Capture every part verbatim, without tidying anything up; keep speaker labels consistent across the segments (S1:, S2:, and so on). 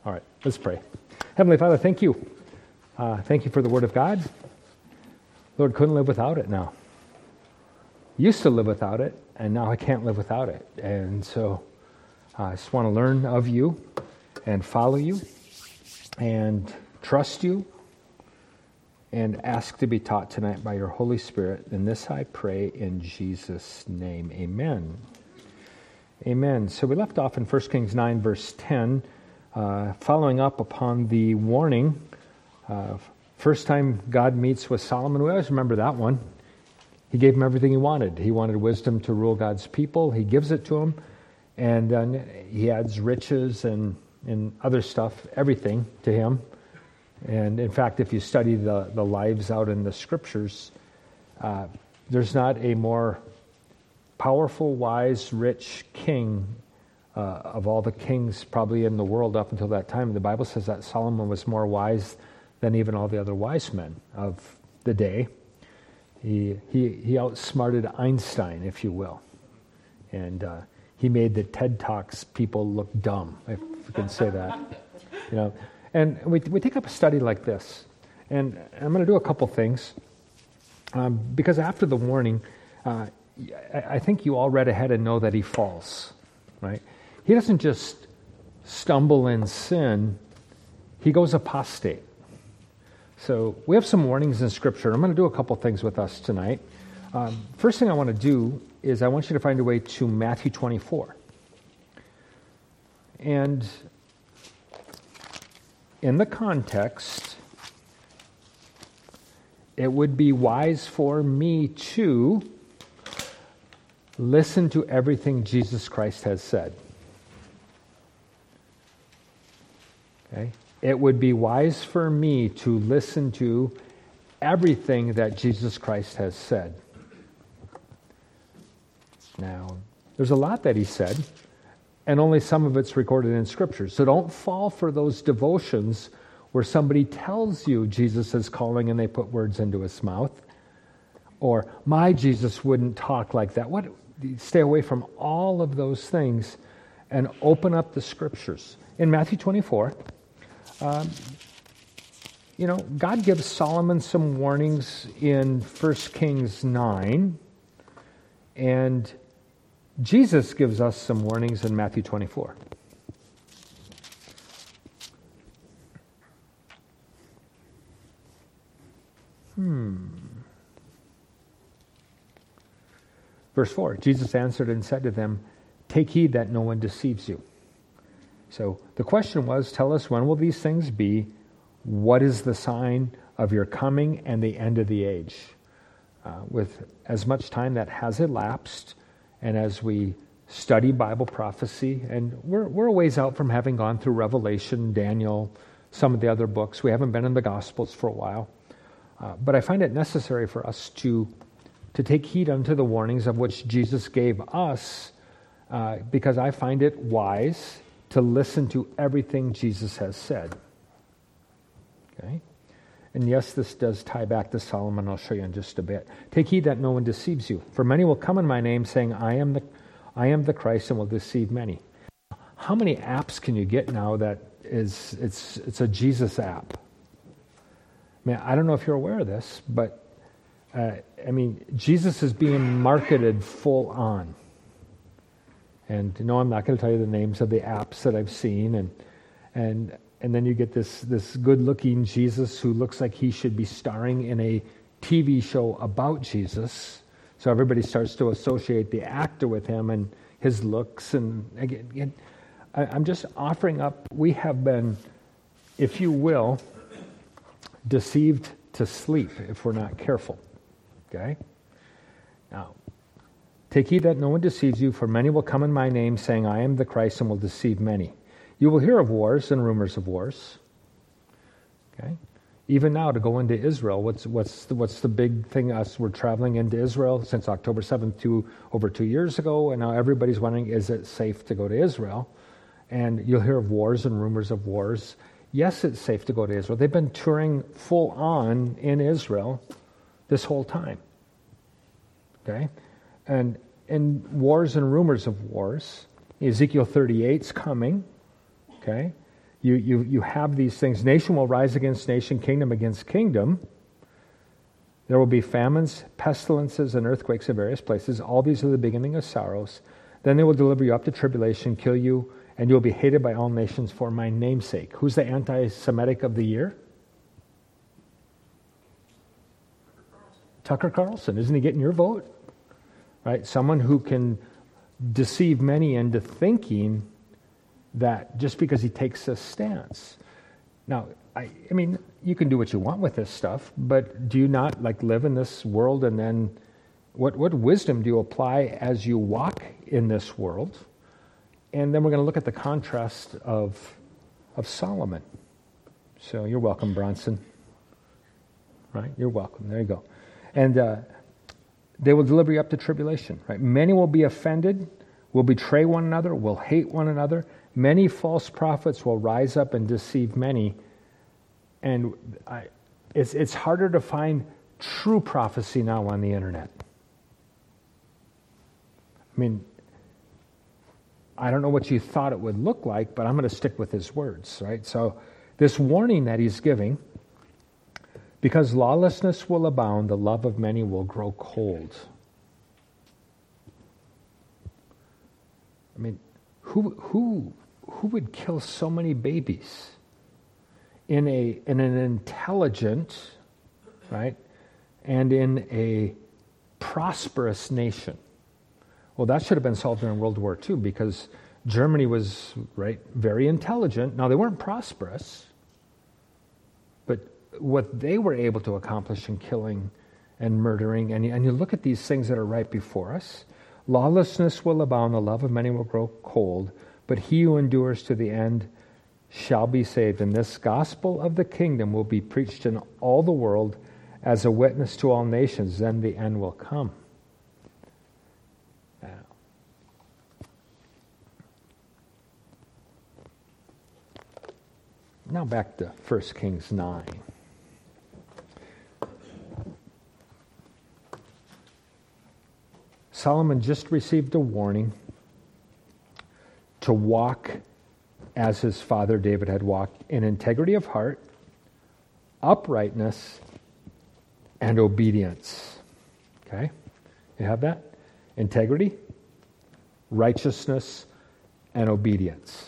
S1: All right, let's pray. Heavenly Father, thank you. Uh, thank you for the Word of God. Lord, couldn't live without it now. Used to live without it, and now I can't live without it. And so uh, I just want to learn of you and follow you and trust you and ask to be taught tonight by your Holy Spirit. And this I pray in Jesus' name. Amen. Amen. So we left off in First Kings nine, verse ten, uh, following up upon the warning. Uh, first time God meets with Solomon, we always remember that one. He gave him everything he wanted. He wanted wisdom to rule God's people. He gives it to him. And uh, he adds riches and, and other stuff, everything to him. And in fact, if you study the, the lives out in the scriptures, uh, there's not a more powerful, wise, rich king uh, of all the kings probably in the world up until that time. The Bible says that Solomon was more wise than even all the other wise men of the day. He he he outsmarted Einstein, if you will. And uh, he made the TED Talks people look dumb, if you can say that. You know, and we we take up a study like this, and I'm going to do a couple things, um, because after the warning, uh, I, I think you all read ahead and know that he falls, right? He doesn't just stumble in sin, he goes apostate. So we have some warnings in Scripture. I'm going to do a couple things with us tonight. Um, first thing I want to do is I want you to find a way to Matthew twenty-four. And in the context, it would be wise for me to listen to everything Jesus Christ has said. Okay? It would be wise for me to listen to everything that Jesus Christ has said. Now, there's a lot that he said, and only some of it's recorded in Scripture. So don't fall for those devotions where somebody tells you Jesus is calling and they put words into his mouth. Or, my Jesus wouldn't talk like that. What? Stay away from all of those things and open up the Scriptures. In Matthew twenty-four, um, you know, God gives Solomon some warnings in First Kings nine, and Jesus gives us some warnings in Matthew twenty-four. Hmm. Verse four, Jesus answered and said to them, "Take heed that no one deceives you." So the question was, tell us, when will these things be? What is the sign of your coming and the end of the age? Uh, with as much time that has elapsed, and as we study Bible prophecy, and we're, we're a ways out from having gone through Revelation, Daniel, some of the other books. We haven't been in the Gospels for a while. Uh, but I find it necessary for us to, to take heed unto the warnings of which Jesus gave us, uh, because I find it wise to listen to everything Jesus has said. Okay? And yes, this does tie back to Solomon. I'll show you in just a bit. Take heed that no one deceives you. For many will come in my name, saying, I am the I am the Christ, and will deceive many. How many apps can you get now that is it's it's a Jesus app? I mean, I don't know if you're aware of this, but uh, I mean, Jesus is being marketed full on. And no, I'm not going to tell you the names of the apps that I've seen, and and and then you get this this good-looking Jesus who looks like he should be starring in a T V show about Jesus. So everybody starts to associate the actor with him and his looks. And again, again I, I'm just offering up. We have been, if you will, deceived to sleep if we're not careful. Okay? Now, take heed that no one deceives you, for many will come in my name, saying, I am the Christ, and will deceive many. You will hear of wars and rumors of wars. Okay? Even now, to go into Israel, what's what's the, what's the big thing? Us, we're traveling into Israel since October seventh, two, over two years ago, and now everybody's wondering, is it safe to go to Israel? And you'll hear of wars and rumors of wars. Yes, it's safe to go to Israel. They've been touring full on in Israel this whole time. Okay? And in wars and rumors of wars, Ezekiel thirty-eight's coming. Okay? you, you, you have these things. Nation will rise against nation, kingdom against kingdom. There will be famines, pestilences, and earthquakes in various places. All these are the beginning of sorrows. Then they will deliver you up to tribulation, kill you, and you will be hated by all nations for my name's sake. Who's the anti-Semitic of the year? Tucker Carlson. Isn't he getting your vote? Right? Someone who can deceive many into thinking that just because he takes a stance. Now, I, I mean, you can do what you want with this stuff, but do you not like live in this world, and then what, what wisdom do you apply as you walk in this world? And then we're going to look at the contrast of, of Solomon. So you're welcome, Bronson. Right? You're welcome. There you go. And uh, they will deliver you up to tribulation. Right? Many will be offended, will betray one another, will hate one another. Many false prophets will rise up and deceive many. And I, it's it's harder to find true prophecy now on the internet. I mean, I don't know what you thought it would look like, but I'm going to stick with his words, right? So this warning that he's giving, because lawlessness will abound, the love of many will grow cold. I mean, who who who would kill so many babies in a in an intelligent, right, and in a prosperous nation? Well, that should have been solved during World War Two, because Germany was, right, very intelligent. Now, they weren't prosperous, but what they were able to accomplish in killing and murdering, and, and you look at these things that are right before us, lawlessness will abound, the love of many will grow cold, but he who endures to the end shall be saved. And this gospel of the kingdom will be preached in all the world as a witness to all nations. Then the end will come. Now back to First Kings nine. Solomon just received a warning to walk as his father David had walked, in integrity of heart, uprightness, and obedience. Okay? You have that? Integrity, righteousness, and obedience.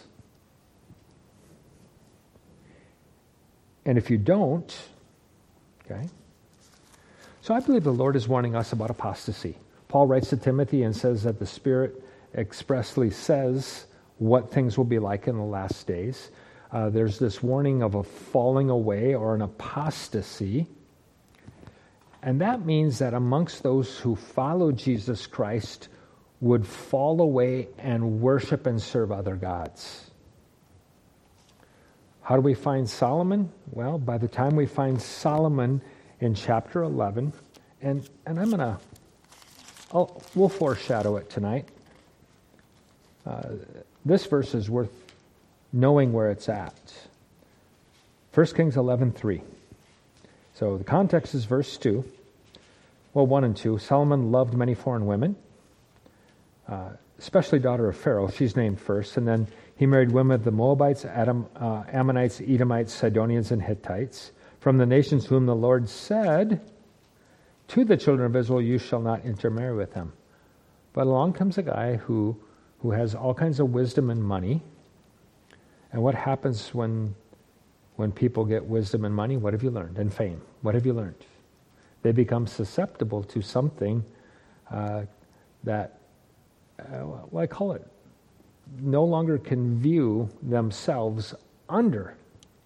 S1: And if you don't, okay? So I believe the Lord is warning us about apostasy. Paul writes to Timothy and says that the Spirit expressly says what things will be like in the last days. Uh, there's this warning of a falling away or an apostasy. And that means that amongst those who follow Jesus Christ would fall away and worship and serve other gods. How do we find Solomon? Well, by the time we find Solomon in chapter eleven, and, and I'm going to, I'll, we'll foreshadow it tonight. Uh, this verse is worth knowing where it's at. First Kings eleven three. So the context is verse two. Well, one and two. Solomon loved many foreign women, uh, especially daughter of Pharaoh. She's named first. And then he married women of the Moabites, Adam, uh, Ammonites, Edomites, Sidonians, and Hittites, from the nations whom the Lord said to the children of Israel, you shall not intermarry with them. But along comes a guy who, who has all kinds of wisdom and money. And what happens when, when people get wisdom and money? What have you learned? And fame. What have you learned? They become susceptible to something uh, that, uh, well, I call it, no longer can view themselves under.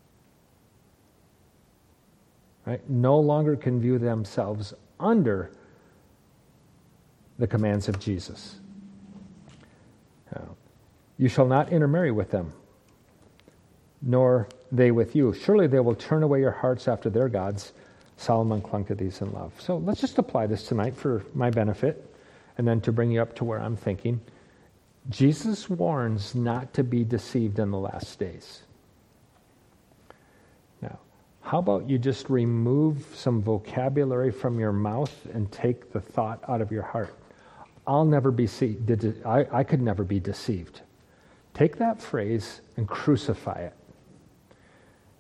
S1: Right? No longer can view themselves under the commands of Jesus. Uh, you shall not intermarry with them, nor they with you. Surely they will turn away your hearts after their gods. Solomon clung to these in love. So let's just apply this tonight for my benefit, and then to bring you up to where I'm thinking. Jesus warns not to be deceived in the last days. Now, how about you just remove some vocabulary from your mouth and take the thought out of your heart? I'll never be deceived. I, I could never be deceived. Take that phrase and crucify it.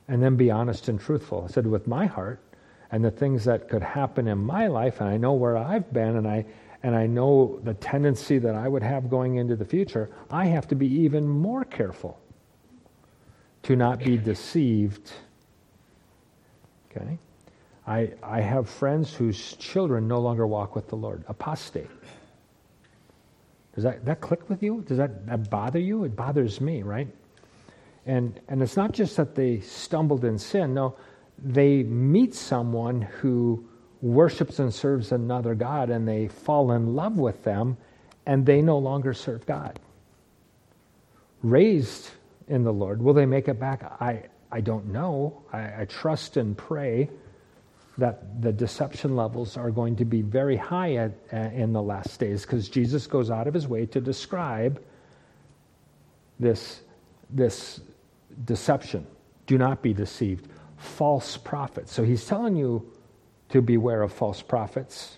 S1: and then be honest and truthful. I said, with my heart and the things that could happen in my life, and I know where I've been, and I and I know the tendency that I would have going into the future, I have to be even more careful to not be deceived. Okay? I I have friends whose children no longer walk with the Lord. Apostate. Does that, that click with you? Does that, that bother you? It bothers me, right? And and it's not just that they stumbled in sin. No, they meet someone who worships and serves another God, and they fall in love with them, and they no longer serve God. Raised in the Lord, will they make it back? I, I don't know. I, I trust and pray that the deception levels are going to be very high at, uh, in the last days, because Jesus goes out of his way to describe this, this deception. Do not be deceived. False prophets. So he's telling you to beware of false prophets.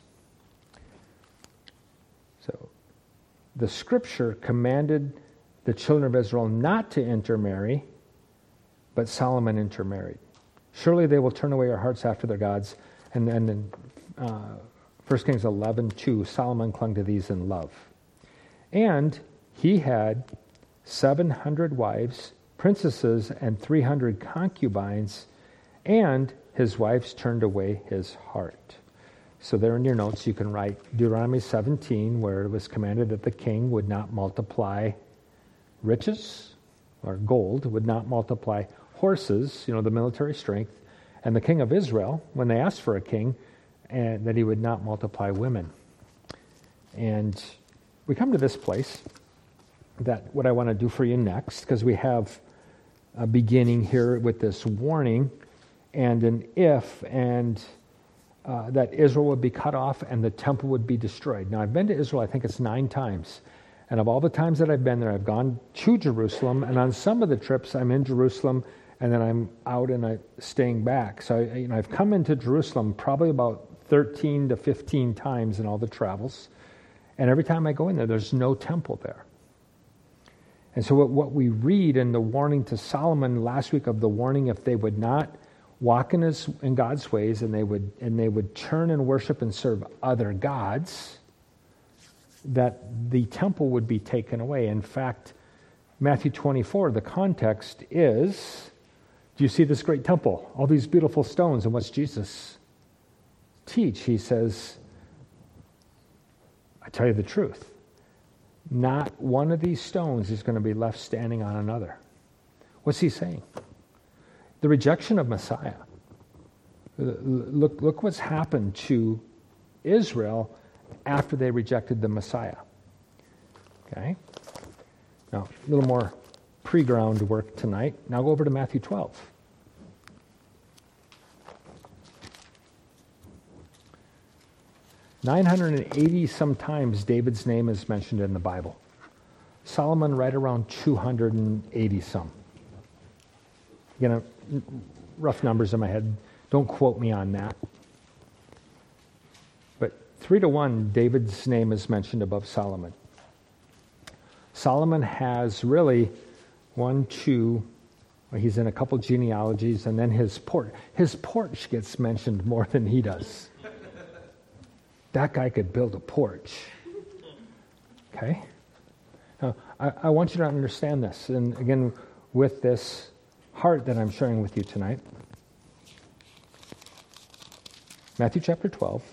S1: So the scripture commanded the children of Israel not to intermarry, but Solomon intermarried. Surely they will turn away their hearts after their gods. And then in uh, First Kings eleven two, Solomon clung to these in love. And he had seven hundred wives, princesses, and three hundred concubines, and his wives turned away his heart. So there in your notes you can write Deuteronomy seventeen, where it was commanded that the king would not multiply riches, or gold, would not multiply horses, you know, the military strength, and the king of Israel, when they asked for a king, and that he would not multiply women. And we come to this place, that what I want to do for you next, because we have a beginning here with this warning, and an if, and uh, that Israel would be cut off and the temple would be destroyed. Now, I've been to Israel, I think it's nine times. And of all the times that I've been there, I've gone to Jerusalem, and on some of the trips, I'm in Jerusalem, and then I'm out and I'm staying back. So I, you know, I've come into Jerusalem probably about thirteen to fifteen times in all the travels. And every time I go in there, there's no temple there. And so what, what we read in the warning to Solomon last week of the warning, if they would not walk in his in God's ways, and they would and they would turn and worship and serve other gods, that the temple would be taken away. In fact, Matthew twenty-four, the context is, do you see this great temple? All these beautiful stones. And what's Jesus teach? He says, I tell you the truth, not one of these stones is going to be left standing on another. What's he saying? The rejection of Messiah. Look, look what's happened to Israel after they rejected the Messiah. Okay? Now, a little more pre-ground work tonight. Now go over to Matthew twelve. nine hundred eighty sometimes David's name is mentioned in the Bible. Solomon right around two hundred eighty some. Again, rough numbers in my head. Don't quote me on that. But three to one, David's name is mentioned above Solomon. Solomon has really one, two, well, he's in a couple genealogies, and then his porch. His porch gets mentioned more than he does. That guy could build a porch. Okay? Now, I, I want you to understand this. And again, with this heart that I'm sharing with you tonight. Matthew chapter twelve.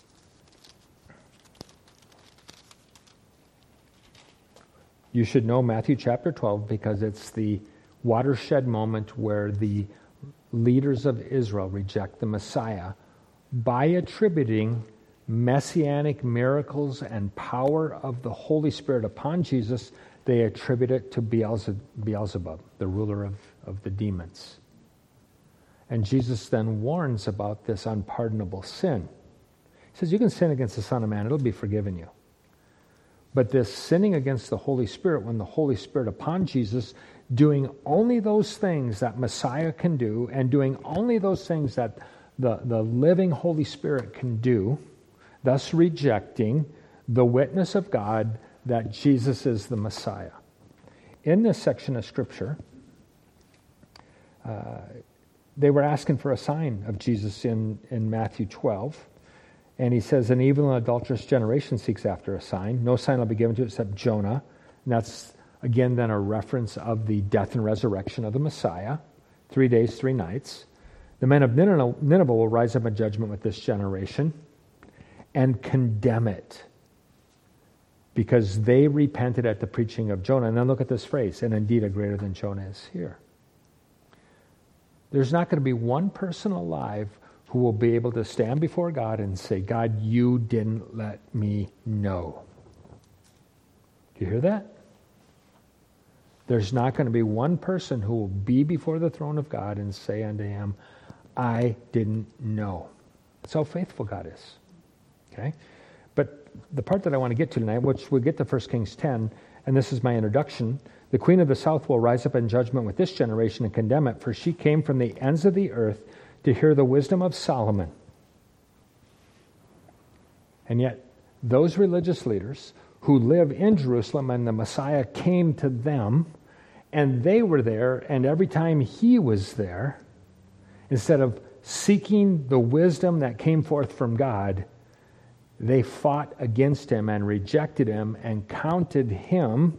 S1: You should know Matthew chapter twelve because it's the watershed moment where the leaders of Israel reject the Messiah by attributing messianic miracles and power of the Holy Spirit upon Jesus. They attribute it to Beelzebub, the ruler of, of the demons. And Jesus then warns about this unpardonable sin. He says, you can sin against the Son of Man, it'll be forgiven you. But this sinning against the Holy Spirit, when the Holy Spirit upon Jesus, doing only those things that Messiah can do, and doing only those things that the, the living Holy Spirit can do, thus rejecting the witness of God that Jesus is the Messiah. In this section of Scripture, uh, they were asking for a sign of Jesus in, in Matthew twelve. And he says, an evil and adulterous generation seeks after a sign. No sign will be given to it except Jonah. And that's, again, then a reference of the death and resurrection of the Messiah. Three days, three nights. The men of Nineveh will rise up in judgment with this generation and condemn it, because they repented at the preaching of Jonah. And then look at this phrase, and indeed a greater than Jonah is here. There's not going to be one person alive who will be able to stand before God and say, God, you didn't let me know. Do you hear that? There's not going to be one person who will be before the throne of God and say unto him, I didn't know. That's how faithful God is. Okay? But the part that I want to get to tonight, which we'll get to First Kings ten, and this is my introduction. The queen of the south will rise up in judgment with this generation and condemn it, for she came from the ends of the earth to hear the wisdom of Solomon. And yet, those religious leaders who live in Jerusalem, and the Messiah came to them, and they were there, and every time he was there, instead of seeking the wisdom that came forth from God, they fought against him and rejected him and counted him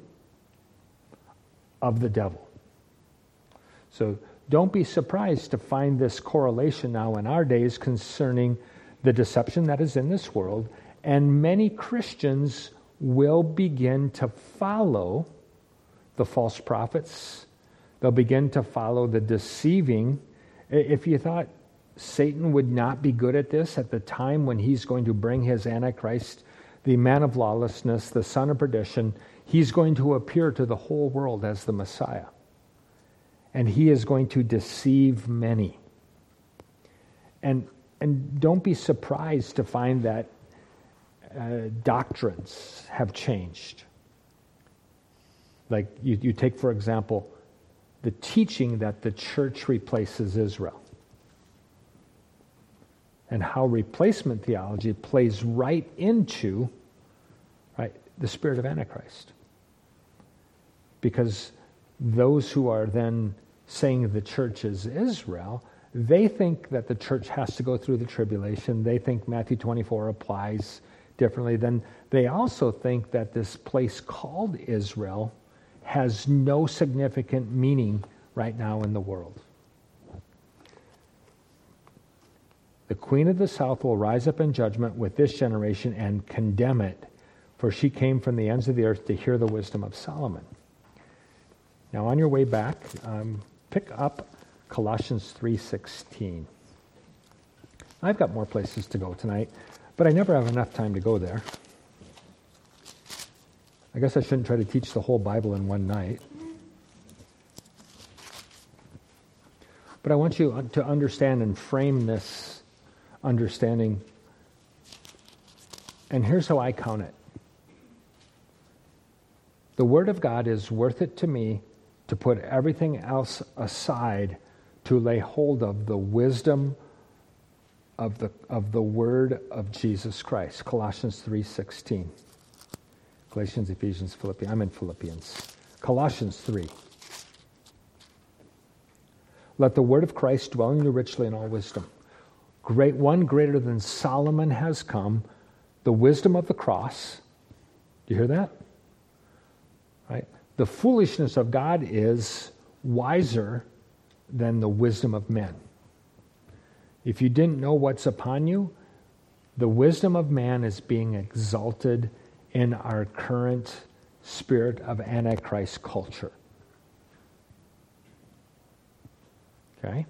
S1: of the devil. So don't be surprised to find this correlation now in our days concerning the deception that is in this world, and many Christians will begin to follow the false prophets. They'll begin to follow the deceiving. If you thought Satan would not be good at this at the time when he's going to bring his Antichrist, the man of lawlessness, the son of perdition, he's going to appear to the whole world as the Messiah. And he is going to deceive many. And, and don't be surprised to find that uh, doctrines have changed. Like you, you take, for example, the teaching that the church replaces Israel, and how replacement theology plays right into right, the spirit of Antichrist. Because those who are then saying the church is Israel, they think that the church has to go through the tribulation. They think Matthew twenty-four applies differently. Then they also think that this place called Israel has no significant meaning right now in the world. The queen of the south will rise up in judgment with this generation and condemn it, for she came from the ends of the earth to hear the wisdom of Solomon. Now on your way back, um, pick up Colossians three sixteen. I've got more places to go tonight, but I never have enough time to go there. I guess I shouldn't try to teach the whole Bible in one night. But I want you to understand and frame this understanding. And here's how I count it. The Word of God is worth it to me to put everything else aside to lay hold of the wisdom of the of the Word of Jesus Christ. Colossians three sixteen. Galatians, Ephesians, Philippians. I'm in Philippians. Colossians three. Let the word of Christ dwell in you richly in all wisdom. Great one greater than Solomon has come, the wisdom of the cross. Do you hear that? Right? The foolishness of God is wiser than the wisdom of men. If you didn't know what's upon you, the wisdom of man is being exalted in our current spirit of Antichrist culture. Okay?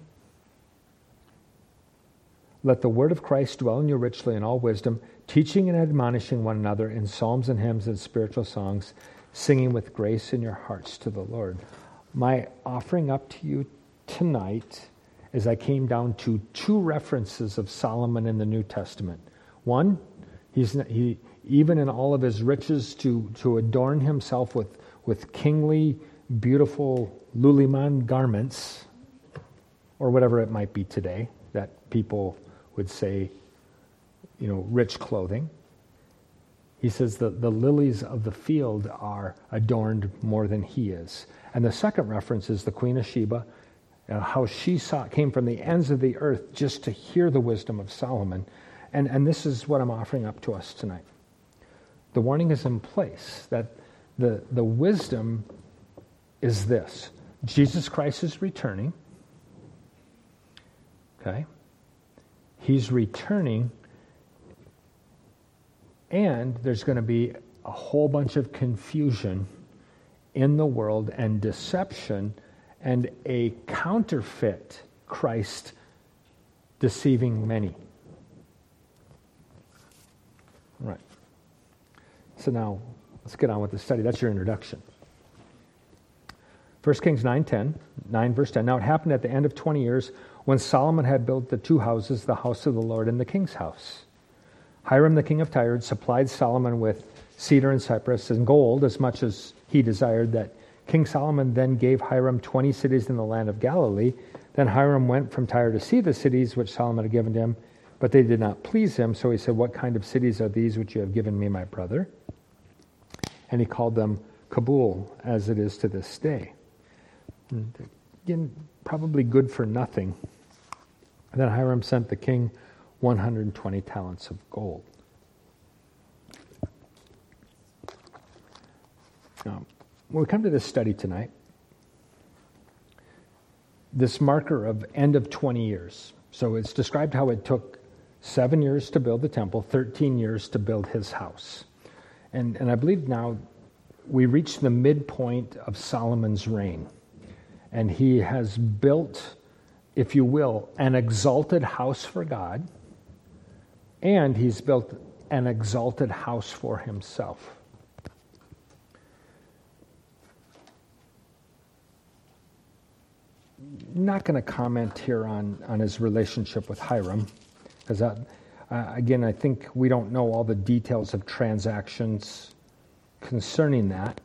S1: Let the word of Christ dwell in you richly in all wisdom, teaching and admonishing one another in psalms and hymns and spiritual songs, singing with grace in your hearts to the Lord. My offering up to you tonight is I came down to two references of Solomon in the New Testament. One, he's he even in all of his riches to, to adorn himself with, with kingly, beautiful Luliman garments, or whatever it might be today, that people would say, you know, rich clothing. He says that the lilies of the field are adorned more than he is. And the second reference is the Queen of Sheba uh, how she saw, came from the ends of the earth just to hear the wisdom of Solomon. And, and this is what I'm offering up to us tonight. The warning is in place that the, the wisdom is this. Jesus Christ is returning. Okay? He's returning, and there's going to be a whole bunch of confusion in the world and deception and a counterfeit Christ deceiving many. All right. So now, let's get on with the study. That's your introduction. First Kings nine ten, nine verse ten. Now it happened at the end of twenty years when Solomon had built the two houses, the house of the Lord and the king's house. Hiram the king of Tyre supplied Solomon with cedar and cypress and gold as much as he desired. That King Solomon then gave Hiram twenty cities in the land of Galilee. Then Hiram went from Tyre to see the cities which Solomon had given to him, but they did not please him. So he said, "What kind of cities are these which you have given me, my brother?" And he called them Kabul, as it is to this day. And again, probably good for nothing. And then Hiram sent the king one hundred twenty talents of gold. Now, when we come to this study tonight, this marker of end of twenty years. So it's described how it took seven years to build the temple, thirteen years to build his house. And, and I believe now we reach the midpoint of Solomon's reign. And he has built, if you will, an exalted house for God, and he's built an exalted house for himself. Not going to comment here on, on his relationship with Hiram, because uh, again, I think we don't know all the details of transactions concerning that,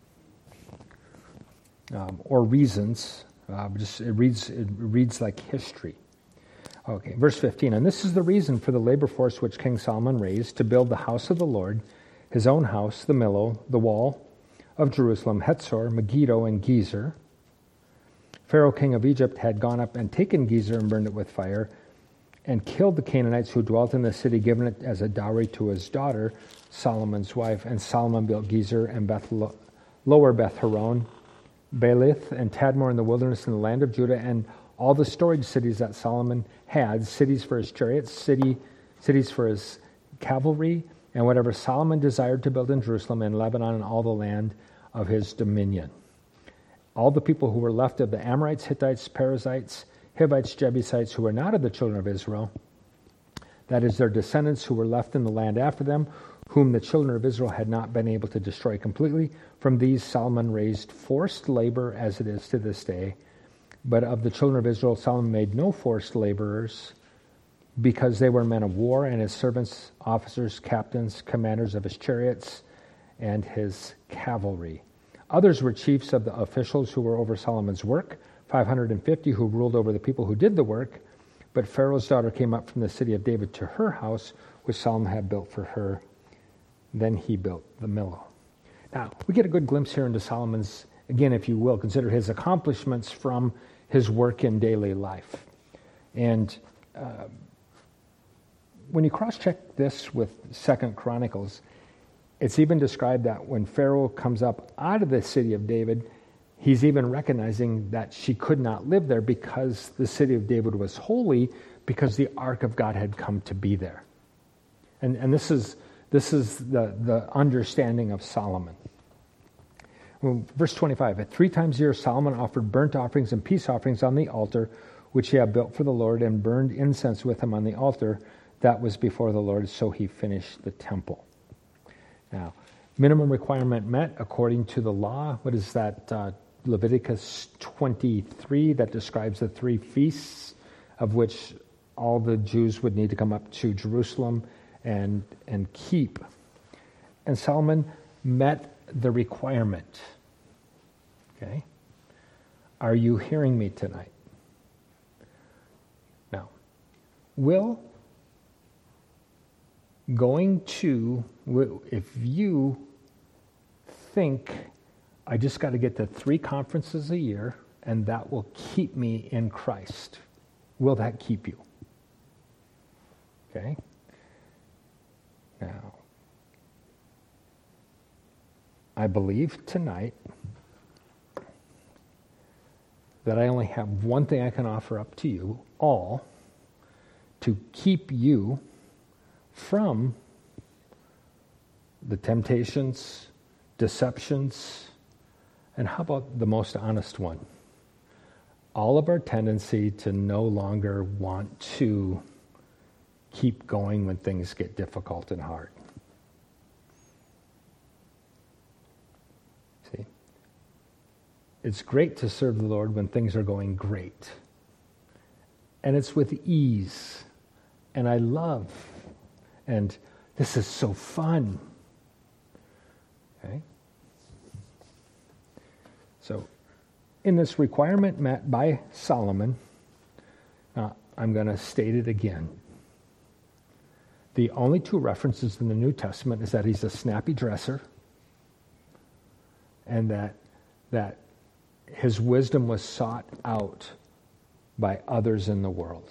S1: um, or reasons. Uh, just it reads it reads like history. Okay, verse fifteen. And this is the reason for the labor force which King Solomon raised to build the house of the Lord, his own house, the Millo, the wall of Jerusalem, Hetzor, Megiddo, and Gezer. Pharaoh, king of Egypt, had gone up and taken Gezer and burned it with fire, and killed the Canaanites who dwelt in the city, giving it as a dowry to his daughter, Solomon's wife. And Solomon built Gezer and Beth, Lower Beth Horon, Baalath, and Tadmor in the wilderness in the land of Judah, and all the storage cities that Solomon had, cities for his chariots, city, cities for his cavalry, and whatever Solomon desired to build in Jerusalem and Lebanon and all the land of his dominion. All the people who were left of the Amorites, Hittites, Perizzites, Hivites, Jebusites, who were not of the children of Israel, that is, their descendants who were left in the land after them, whom the children of Israel had not been able to destroy completely. From these Solomon raised forced labor, as it is to this day. But of the children of Israel, Solomon made no forced laborers, because they were men of war, and his servants, officers, captains, commanders of his chariots, and his cavalry. Others were chiefs of the officials who were over Solomon's work, five hundred fifty who ruled over the people who did the work. But Pharaoh's daughter came up from the city of David to her house, which Solomon had built for her. Then he built the Millo. Now, we get a good glimpse here into Solomon's, again, if you will, consider his accomplishments from his work in daily life. And uh, when you cross-check this with Second Chronicles, it's even described that when Pharaoh comes up out of the city of David, he's even recognizing that she could not live there because the city of David was holy, because the ark of God had come to be there. And and this is this is the, the understanding of Solomon. Well, verse twenty-five, at three times a year Solomon offered burnt offerings and peace offerings on the altar, which he had built for the Lord, and burned incense with him on the altar that was before the Lord, so he finished the temple. Now, minimum requirement met according to the law. What is that? Uh, Leviticus twenty-three, that describes the three feasts of which all the Jews would need to come up to Jerusalem and, and keep. And Solomon met the requirement. Okay? Are you hearing me tonight? Now, will going to, if you think, I just got to get to three conferences a year and that will keep me in Christ. Will that keep you? Okay? Now, I believe tonight that I only have one thing I can offer up to you all to keep you from the temptations, deceptions, and how about the most honest one? All of our tendency to no longer want to keep going when things get difficult and hard. See? It's great to serve the Lord when things are going great. And it's with ease. And I love. And this is so fun. Okay? So, in this requirement met by Solomon, uh, I'm going to state it again. The only two references in the New Testament is that he's a snappy dresser and that that his wisdom was sought out by others in the world.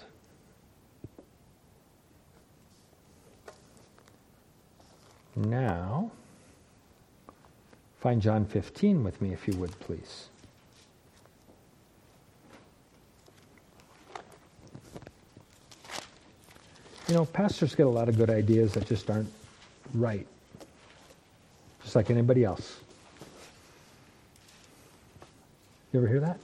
S1: Now, find John fifteen with me, if you would, please. You know, pastors get a lot of good ideas that just aren't right, just like anybody else. You ever hear that?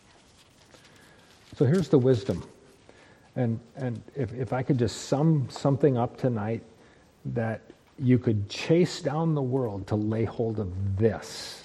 S1: So here's the wisdom. And and if, if I could just sum something up tonight, that you could chase down the world to lay hold of this.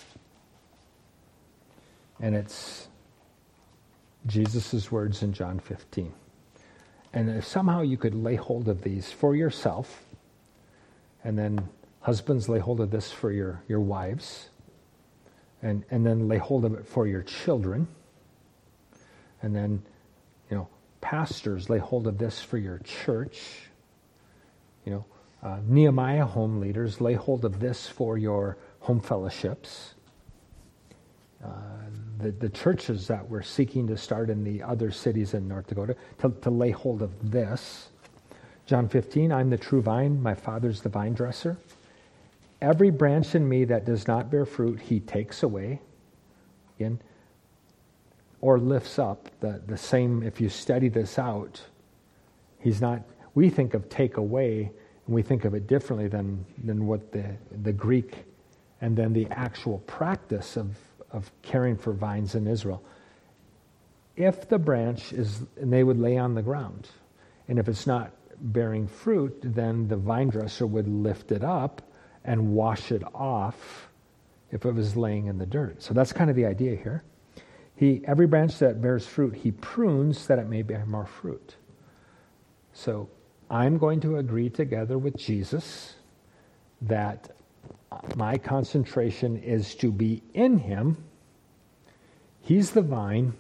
S1: And it's Jesus' words in John fifteen. And if somehow you could lay hold of these for yourself, and then husbands lay hold of this for your, your wives, and, and then lay hold of it for your children, and then, you know, pastors lay hold of this for your church, you know, uh, Nehemiah home leaders lay hold of this for your home fellowships. Uh, the, the churches that we're seeking to start in the other cities in North Dakota, to, to lay hold of this. John fifteen, I'm the true vine, my Father's the vine dresser. Every branch in me that does not bear fruit, he takes away. Again, or lifts up. The, the same, if you study this out, he's not, we think of take away, and we think of it differently than, than what the, the Greek and then the actual practice of of caring for vines in Israel. If the branch is, and they would lay on the ground, and if it's not bearing fruit, then the vine dresser would lift it up and wash it off if it was laying in the dirt. So that's kind of the idea here. He, every branch that bears fruit, he prunes that it may bear more fruit. So I'm going to agree together with Jesus that my concentration is to be in him. He's the vine.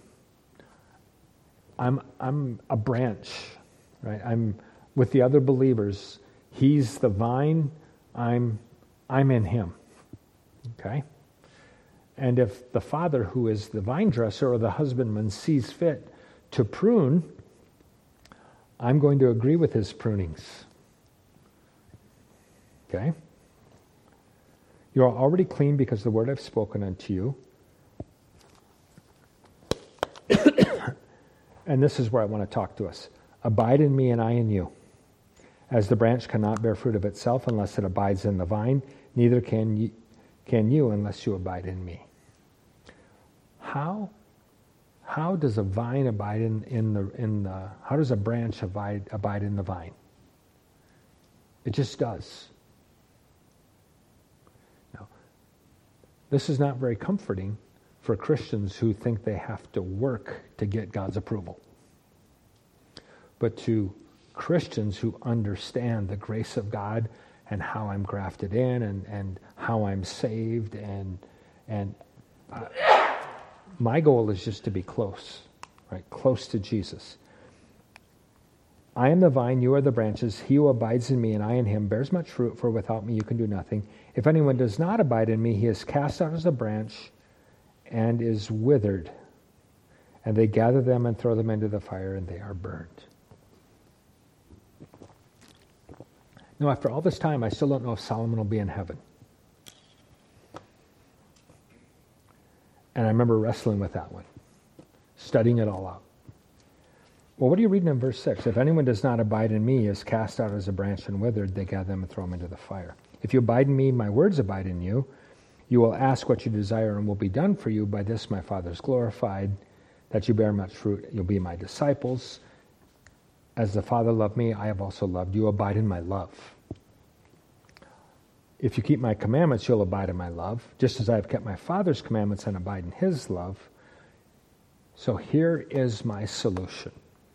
S1: I'm I'm a branch, right? I'm with the other believers. He's the vine. I'm I'm in him. Okay? And if the father, who is the vine dresser, or the husbandman, sees fit to prune, I'm going to agree with his prunings. Okay? You are already clean because of the word I've spoken unto you. And this is where I want to talk to us. Abide in me and I in you. As the branch cannot bear fruit of itself unless it abides in the vine, neither can you, can you unless you abide in me. How, how does a vine abide in, in the in the how does a branch abide abide in the vine? It just does. This is not very comforting for Christians who think they have to work to get God's approval. But to Christians who understand the grace of God and how I'm grafted in and, and how I'm saved, and and uh, my goal is just to be close, right? Close to Jesus. I am the vine, you are the branches. He who abides in me and I in him bears much fruit, for without me you can do nothing. If anyone does not abide in me, he is cast out as a branch and is withered. and they gather them and throw them into the fire, and they are burned. Now, after all this time, I still don't know if Solomon will be in heaven. And I remember wrestling with that one, studying it all out. Well, what are you reading in verse six? If anyone does not abide in me, he is cast out as a branch and withered. They gather them and throw them into the fire. If you abide in me, my words abide in you. You will ask what you desire and will be done for you. By this my Father is glorified, that you bear much fruit. You'll be my disciples. As the Father loved me, I have also loved you. Abide in my love. If you keep my commandments, you'll abide in my love, just as I have kept my Father's commandments and abide in his love. So here is my solution.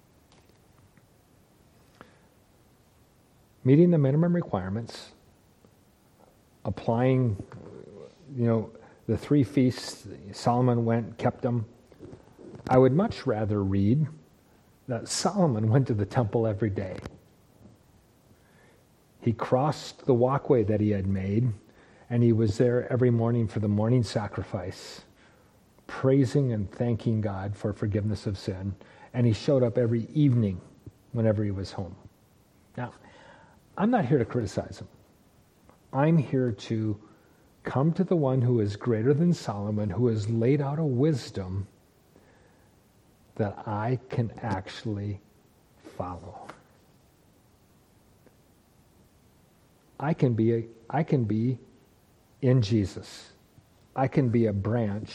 S1: Meeting the minimum requirements, applying, you know, the three feasts, Solomon went, kept them. I would much rather read that Solomon went to the temple every day. He crossed the walkway that he had made, and he was there every morning for the morning sacrifice, praising and thanking God for forgiveness of sin, and he showed up every evening whenever he was home. Now, I'm not here to criticize him. I'm here to come to the one who is greater than Solomon, who has laid out a wisdom that I can actually follow. I can be a, I can be in Jesus. I can be a branch.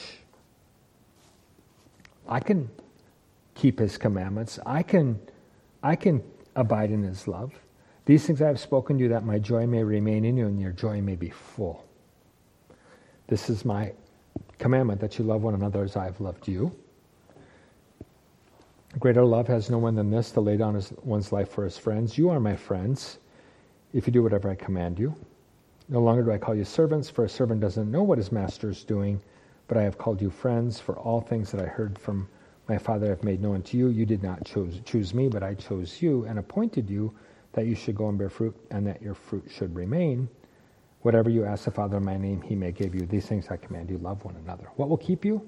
S1: I can keep his commandments. I can I can abide in his love. These things I have spoken to you, that my joy may remain in you and your joy may be full. This is my commandment, that you love one another as I have loved you. Greater love has no one than this, to lay down his, one's life for his friends. You are my friends, if you do whatever I command you. No longer do I call you servants, for a servant doesn't know what his master is doing, but I have called you friends, for all things that I heard from my Father I have made known to you. You did not choose, choose me, but I chose you and appointed you, that you should go and bear fruit, and that your fruit should remain. Whatever you ask the Father in my name, he may give you. These things I command you, love one another. What will keep you?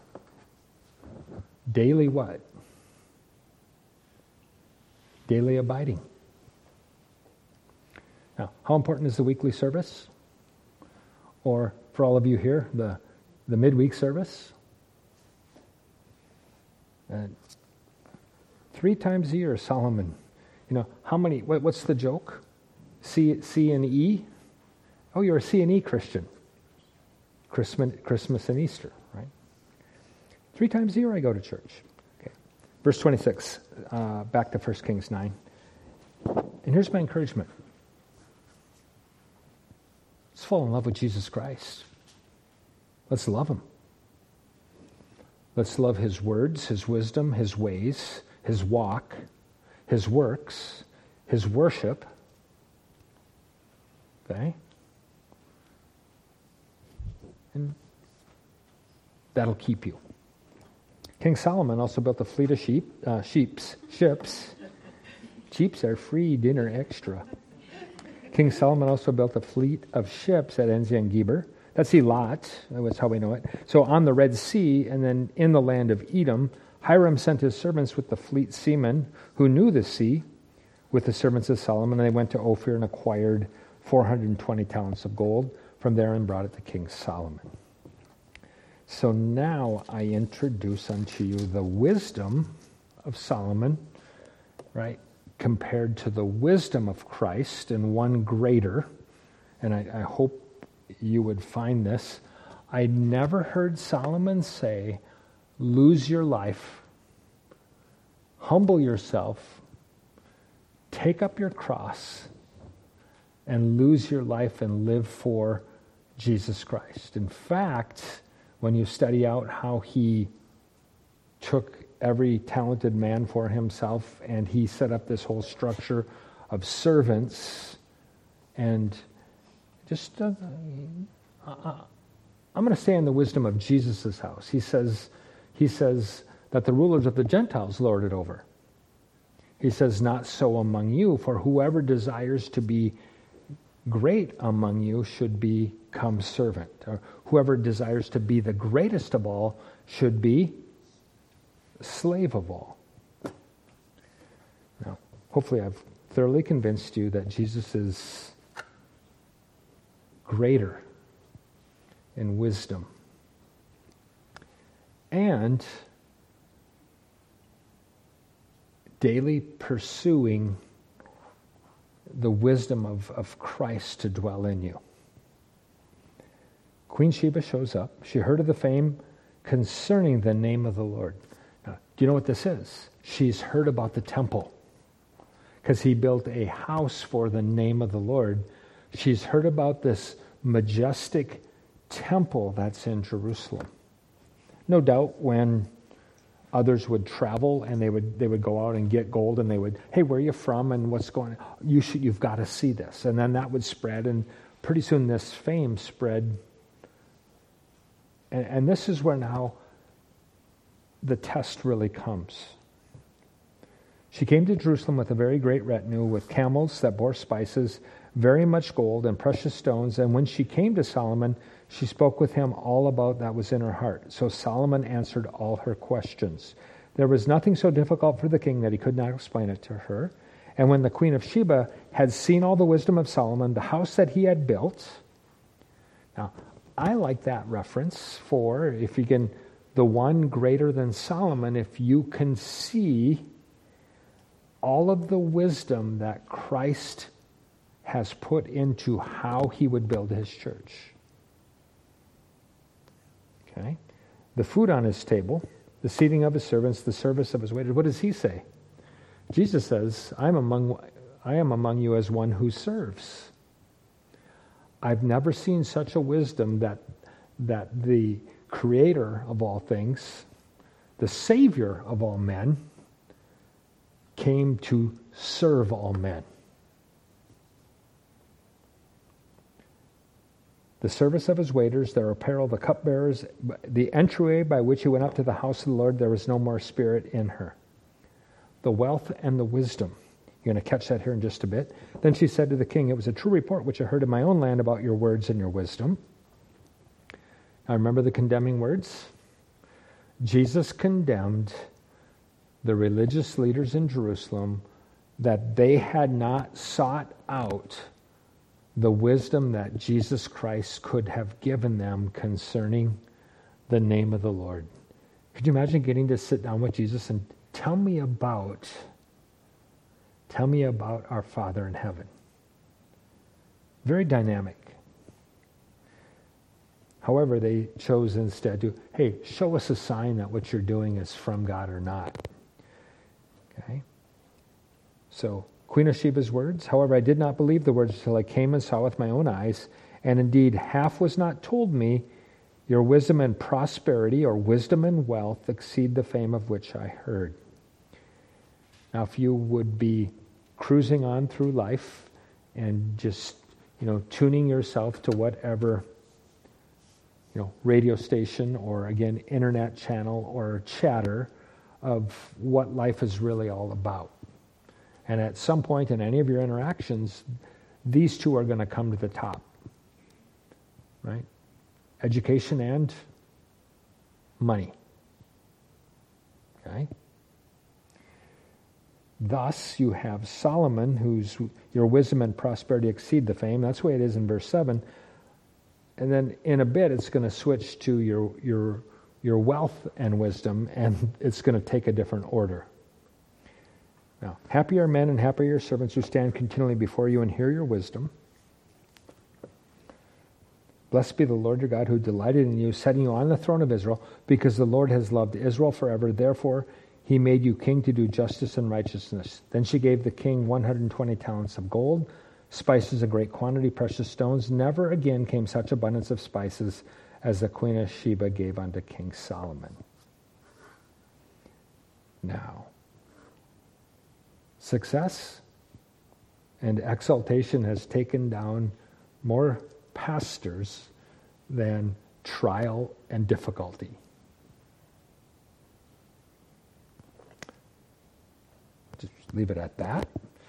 S1: Daily what? Daily abiding. Now, how important is the weekly service? Or, for all of you here, the, the midweek service? Uh, three times a year, Solomon, you know, how many, what, what's the joke? C, C and E? Oh, you're a C and E Christian. Christmas, Christmas and Easter, right? Three times a year I go to church. Okay. Verse twenty-six, uh, back to First Kings nine. And here's my encouragement. Let's fall in love with Jesus Christ. Let's love him. Let's love his words, his wisdom, his ways, his walk, his works, his worship. Okay? And that'll keep you. King Solomon also built a fleet of sheep, uh, sheeps, ships. Sheeps are free dinner extra. King Solomon also built a fleet of ships at Ezion-Geber. That's Elat. That's how we know it. So on the Red Sea and then in the land of Edom, Hiram sent his servants with the fleet seamen who knew the sea with the servants of Solomon, and they went to Ophir and acquired four hundred twenty talents of gold from there and brought it to King Solomon. So now I introduce unto you the wisdom of Solomon, right, compared to the wisdom of Christ, and one greater. And I, I hope you would find this. I never heard Solomon say, lose your life, humble yourself, take up your cross, and lose your life and live for Jesus Christ. In fact, when you study out how he took every talented man for himself and he set up this whole structure of servants, and just, uh, uh, I'm going to stay in the wisdom of Jesus' house. He says, he says that the rulers of the Gentiles lord it over. He says, not so among you, for whoever desires to be great among you should become servant. Or whoever desires to be the greatest of all should be slave of all. Now, hopefully I've thoroughly convinced you that Jesus is greater in wisdom and daily pursuing the wisdom of, of Christ to dwell in you. Queen Sheba shows up. She heard of the fame concerning the name of the Lord. Now, do you know what this is? She's heard about the temple because he built a house for the name of the Lord. She's heard about this majestic temple that's in Jerusalem. No doubt when others would travel and they would they would go out and get gold and they would, hey, where are you from and what's going on? You should, you've got to see this. And then that would spread, and pretty soon this fame spread. And, and this is where now the test really comes. She came to Jerusalem with a very great retinue, with camels that bore spices, very much gold and precious stones. And when she came to Solomon, she spoke with him all about that was in her heart. So Solomon answered all her questions. There was nothing so difficult for the king that he could not explain it to her. And when the queen of Sheba had seen all the wisdom of Solomon, the house that he had built. Now, I like that reference for, if you can, the one greater than Solomon, if you can see all of the wisdom that Christ has put into how he would build his church. Okay? The food on his table, the seating of his servants, the service of his waiters. What does he say? Jesus says, I'm among, I am among you as one who serves. I've never seen such a wisdom that, that the creator of all things, the savior of all men, came to serve all men. The service of his waiters, their apparel, the cupbearers, the entryway by which he went up to the house of the Lord, there was no more spirit in her. The wealth and the wisdom. You're going to catch that here in just a bit. Then she said to the king, it was a true report which I heard in my own land about your words and your wisdom. Now remember the condemning words? Jesus condemned the religious leaders in Jerusalem that they had not sought out the wisdom that Jesus Christ could have given them concerning the name of the Lord. Could you imagine getting to sit down with Jesus and tell me about, tell me about our Father in heaven? Very dynamic. However, they chose instead to, hey, show us a sign that what you're doing is from God or not. Okay? So, Queen of Sheba's words, however, I did not believe the words until I came and saw with my own eyes, and indeed half was not told me. Your wisdom and prosperity, or wisdom and wealth, exceed the fame of which I heard. Now, if you would be cruising on through life and just, you know, tuning yourself to whatever, you know, radio station or, again, internet channel or chatter of what life is really all about. And at some point in any of your interactions, these two are going to come to the top, right? Education and money. Okay? Thus, you have Solomon, whose your wisdom and prosperity exceed the fame. That's the way it is in verse seven. And then in a bit, it's going to switch to your your your wealth and wisdom, and it's going to take a different order. Now, happy are men and happy are your servants who stand continually before you and hear your wisdom. Blessed be the Lord your God who delighted in you, setting you on the throne of Israel, because the Lord has loved Israel forever. Therefore, he made you king to do justice and righteousness. Then she gave the king one hundred twenty talents of gold, spices a great quantity, precious stones. Never again came such abundance of spices as the queen of Sheba gave unto King Solomon. Now, success and exaltation has taken down more pastors than trial and difficulty. Just leave it at that.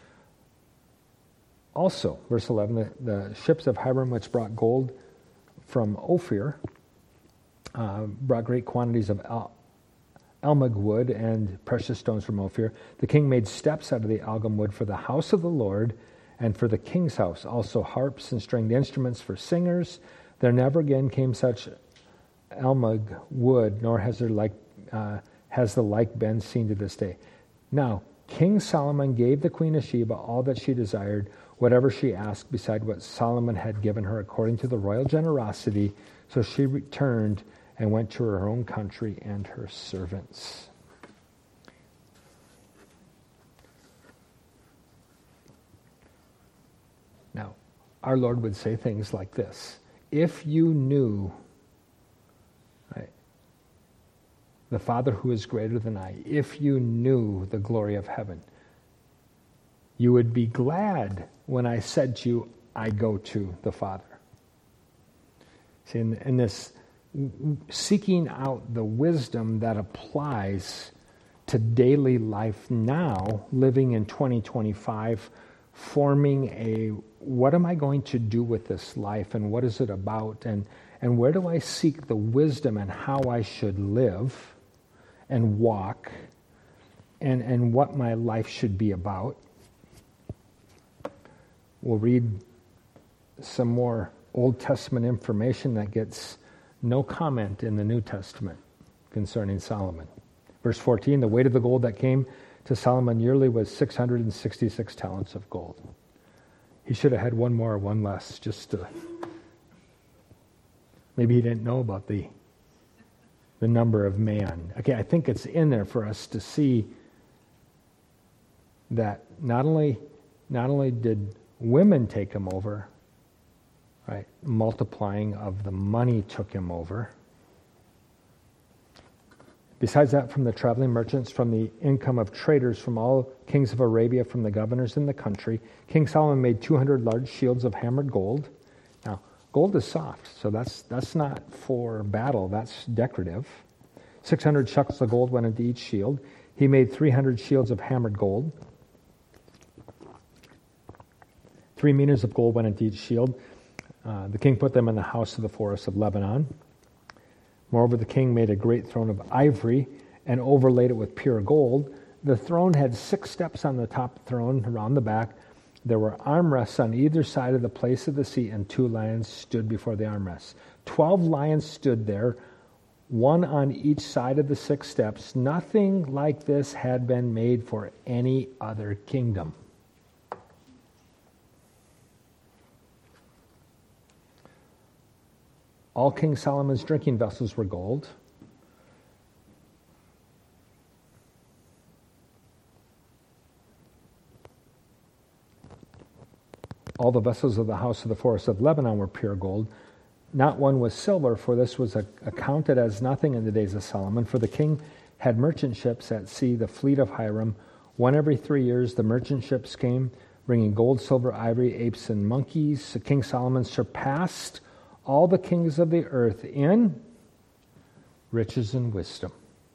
S1: Also, verse eleven, the, the ships of Hiram which brought gold from Ophir uh, brought great quantities of al- almug wood and precious stones from Ophir. The king made steps out of the algum wood for the house of the Lord and for the king's house, also harps and stringed instruments for singers. There never again came such almug wood, nor has there like uh, has the like been seen to this day. Now, King Solomon gave the queen of Sheba all that she desired, whatever she asked, beside what Solomon had given her according to the royal generosity. So she returned and went to her own country and her servants. Now, our Lord would say things like this. If you knew, right, the Father who is greater than I, if you knew the glory of heaven, you would be glad when I said to you, I go to the Father. See, in, in this seeking out the wisdom that applies to daily life now, living in twenty twenty-five, forming a, what am I going to do with this life, and what is it about, and, and where do I seek the wisdom and how I should live and walk, and, and what my life should be about. We'll read some more Old Testament information that gets no comment in the New Testament concerning Solomon. Verse fourteen, the weight of the gold that came to Solomon yearly was six hundred sixty-six talents of gold. He should have had one more or one less, just to, maybe he didn't know about the, the number of man. Okay, I think it's in there for us to see that not only, not only did women take him over, right, multiplying of the money took him over. Besides that, from the traveling merchants, from the income of traders, from all kings of Arabia, from the governors in the country, King Solomon made two hundred large shields of hammered gold. Now, gold is soft, so that's that's not for battle, that's decorative. six hundred shekels of gold went into each shield. He made three hundred shields of hammered gold. Three meters of gold went into each shield. Uh, the king put them in the house of the forest of Lebanon. Moreover, the king made a great throne of ivory and overlaid it with pure gold. The throne had six steps on the top throne around the back. There were armrests on either side of the place of the seat, and two lions stood before the armrests. Twelve lions stood there, one on each side of the six steps. Nothing like this had been made for any other kingdom. All King Solomon's drinking vessels were gold. All the vessels of the house of the forest of Lebanon were pure gold. Not one was silver, for this was accounted as nothing in the days of Solomon. For the king had merchant ships at sea, the fleet of Hiram. One every three years the merchant ships came, bringing gold, silver, ivory, apes, and monkeys. So King Solomon surpassed all the kings of the earth in riches and wisdom.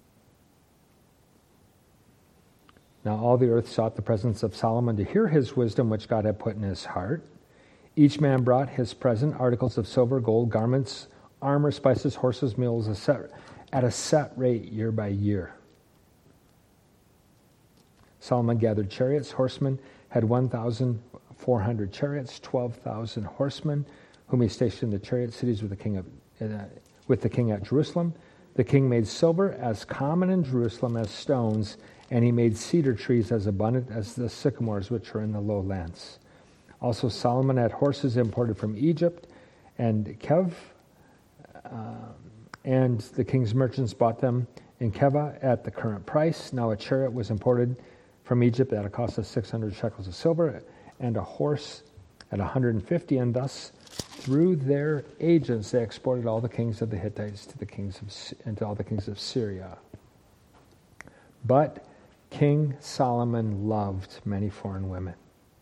S1: Now all the earth sought the presence of Solomon to hear his wisdom which God had put in his heart. Each man brought his present, articles of silver, gold, garments, armor, spices, horses, mules, a set, at a set rate year by year. Solomon gathered chariots, horsemen, had one thousand four hundred chariots, twelve thousand horsemen, whom he stationed in the chariot cities with the king of, uh, with the king at Jerusalem. The king made silver as common in Jerusalem as stones, and he made cedar trees as abundant as the sycamores which are in the lowlands. Also Solomon had horses imported from Egypt, and Kev, uh, and the king's merchants bought them in Keva at the current price. Now a chariot was imported from Egypt at a cost of six hundred shekels of silver, and a horse at one hundred fifty, and thus through their agents they exported all the kings of the Hittites to the kings of and to all the kings of Syria. But King Solomon loved many foreign women.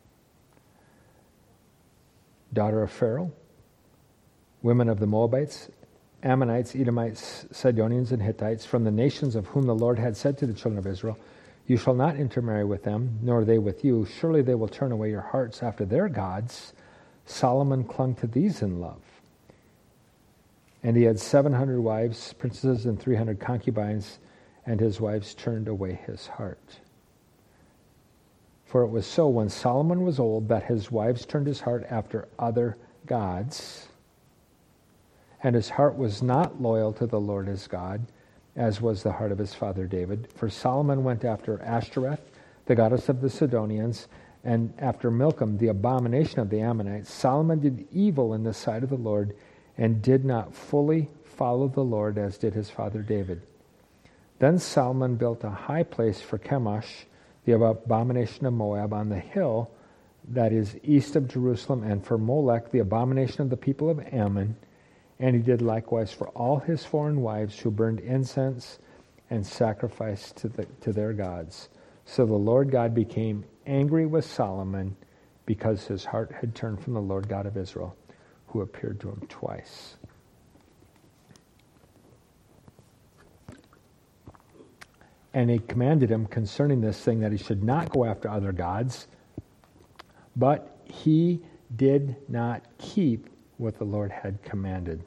S1: Daughter of Pharaoh, women of the Moabites, Ammonites, Edomites, Sidonians, and Hittites, from the nations of whom the Lord had said to the children of Israel, you shall not intermarry with them, nor they with you. Surely they will turn away your hearts after their gods. Solomon clung to these in love. And he had seven hundred wives, princesses, and three hundred concubines, and his wives turned away his heart. For it was so when Solomon was old that his wives turned his heart after other gods, and his heart was not loyal to the Lord his God, as was the heart of his father David. For Solomon went after Ashtoreth, the goddess of the Sidonians, and after Milcom, the abomination of the Ammonites. Solomon did evil in the sight of the Lord, and did not fully follow the Lord as did his father David. Then Solomon built a high place for Chemosh, the abomination of Moab, on the hill that is east of Jerusalem, and for Molech, the abomination of the people of Ammon. And he did likewise for all his foreign wives who burned incense and sacrificed to, the, to their gods. So the Lord God became angry with Solomon because his heart had turned from the Lord God of Israel, who appeared to him twice. And he commanded him concerning this thing that he should not go after other gods, but he did not keep what the Lord had commanded.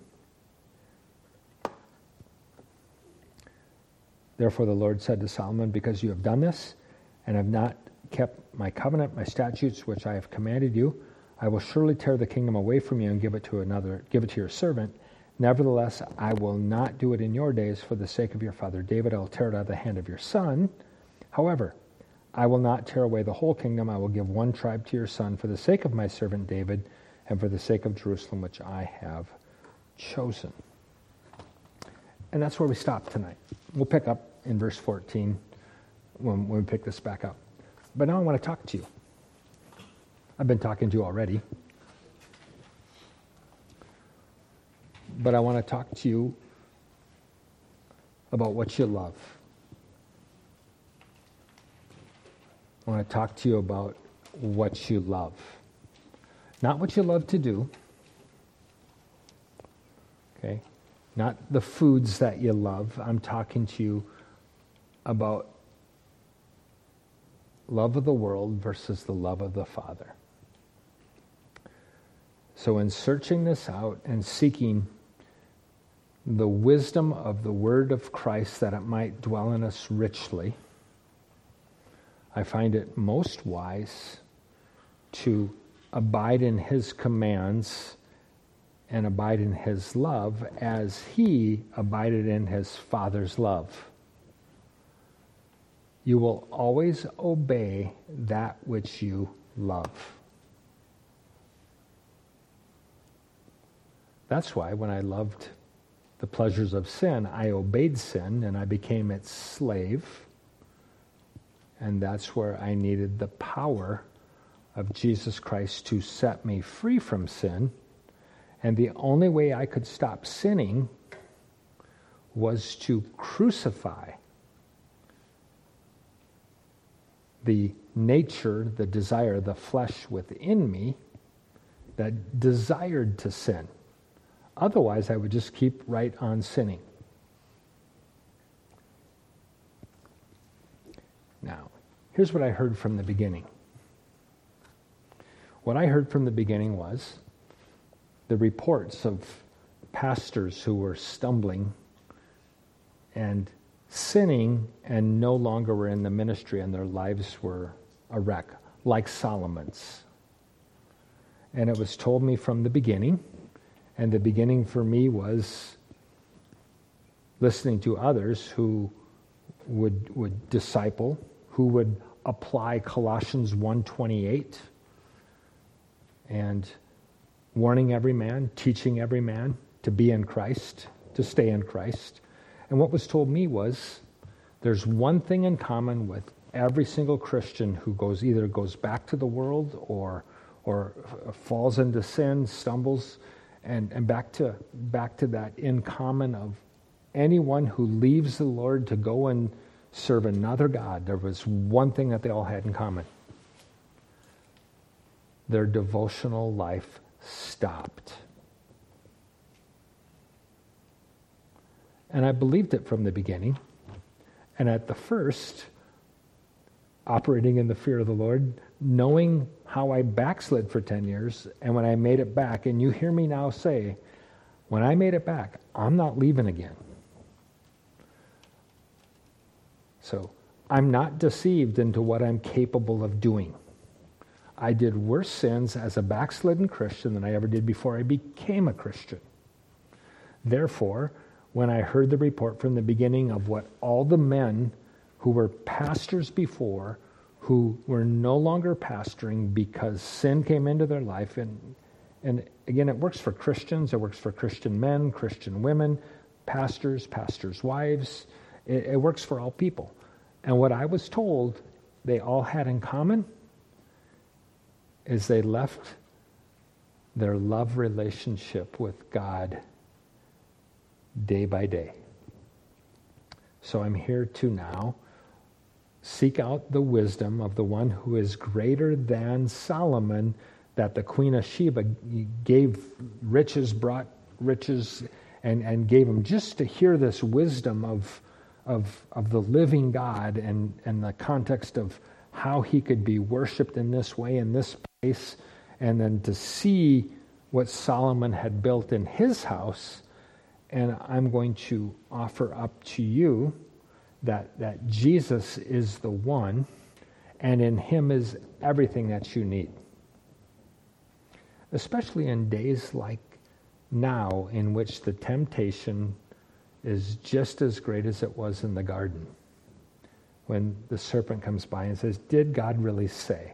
S1: Therefore the Lord said to Solomon, because you have done this, and have not kept my covenant, my statutes, which I have commanded you, I will surely tear the kingdom away from you and give it to another, give it to your servant. Nevertheless, I will not do it in your days for the sake of your father David. I will tear it out of the hand of your son. However, I will not tear away the whole kingdom. I will give one tribe to your son for the sake of my servant David and for the sake of Jerusalem, which I have chosen. And that's where we stop tonight. We'll pick up in verse fourteen when, when we pick this back up. But now I want to talk to you. I've been talking to you already. But I want to talk to you about what you love. I want to talk to you about what you love. Not what you love to do. Okay? Not the foods that you love. I'm talking to you about love of the world versus the love of the Father. So in searching this out and seeking the wisdom of the word of Christ that it might dwell in us richly, I find it most wise to abide in his commands and abide in his love as he abided in his Father's love. You will always obey that which you love. That's why when I loved the pleasures of sin, I obeyed sin and I became its slave. And that's where I needed the power of Jesus Christ to set me free from sin. And the only way I could stop sinning was to crucify the nature, the desire, the flesh within me that desired to sin. Otherwise, I would just keep right on sinning. Now, here's what I heard from the beginning. What I heard from the beginning was the reports of pastors who were stumbling and sinning and no longer were in the ministry and their lives were a wreck, like Solomon's. And it was told me from the beginning, and the beginning for me was listening to others who would would disciple, who would apply Colossians one twenty-eight, and warning every man, teaching every man to be in Christ, to stay in Christ. And what was told me was, there's one thing in common with every single Christian who goes either goes back to the world or or falls into sin, stumbles, and, and back to back to that in common of anyone who leaves the Lord to go and serve another God. There was one thing that they all had in common. Their devotional life stopped. And I believed it from the beginning. And at the first, operating in the fear of the Lord, knowing how I backslid for ten years, and when I made it back, and you hear me now say, when I made it back, I'm not leaving again. So I'm not deceived into what I'm capable of doing. I did worse sins as a backslidden Christian than I ever did before I became a Christian. Therefore, when I heard the report from the beginning of what all the men who were pastors before, who were no longer pastoring because sin came into their life, and and again, it works for Christians, it works for Christian men, Christian women, pastors, pastors' wives, it, it works for all people. And what I was told they all had in common is they left their love relationship with God day by day. So I'm here to now seek out the wisdom of the one who is greater than Solomon, that the Queen of Sheba gave riches, brought riches, and, and gave him just to hear this wisdom of, of, of the living God and, and the context of how he could be worshipped in this way, in this place, and then to see what Solomon had built in his house. And I'm going to offer up to you that, that Jesus is the one, and in him is everything that you need. Especially in days like now, in which the temptation is just as great as it was in the garden, when the serpent comes by and says, "Did God really say?"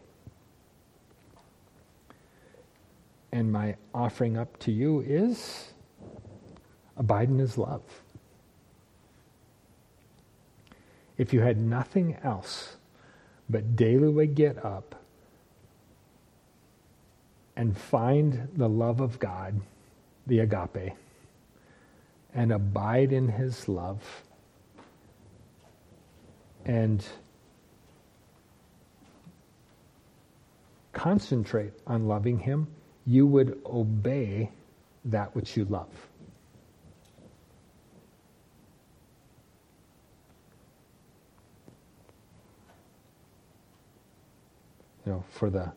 S1: And my offering up to you is abide in his love. If you had nothing else but daily would get up and find the love of God, the agape, and abide in his love, and concentrate on loving him, you would obey that which you love. You know, for the